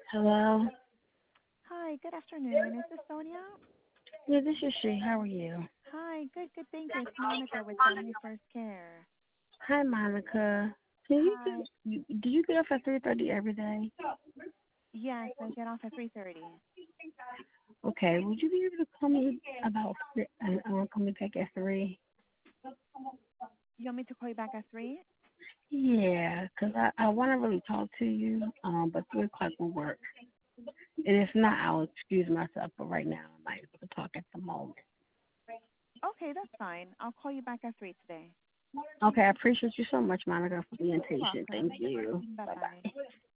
Hello. Hi, good afternoon. Is this Sonia? Yeah, this is she. How are you? Hi, good, thank you. It's Monica with Family First Care. Hi, Monica. Can Hi. do you get off at 3:30 every day? Yes, I get off at 3:30. Okay. Would you be able to call me about and call me back at 3? You want me to call you back at 3? Yeah, 'cause I want to really talk to you. But 3 o'clock will work. And if not, I'll excuse myself. But right now, I'm not able to talk at the moment. Okay, that's fine. I'll call you back at 3 today. Okay. I appreciate you so much, Monica, for being You're patient. Thank welcome. you. Bye Bye-bye. bye.